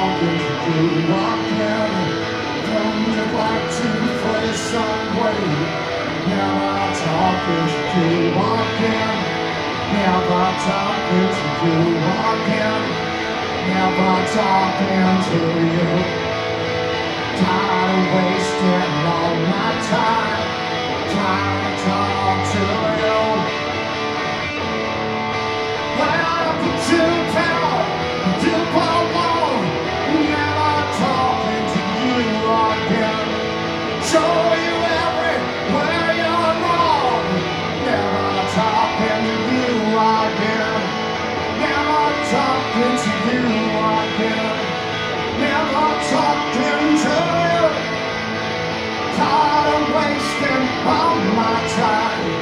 talking to you again. Don't you like to play some way? Never talking to you again. Never talking to you again. Never talking to you. Tired of wasting all my time trying to talk to you. When I put you down, you belong. Never talking to you again. Show you everywhere you're wrong. Never talking to you again. Never talking to you again. Never talking to you. Tired of wasting all my time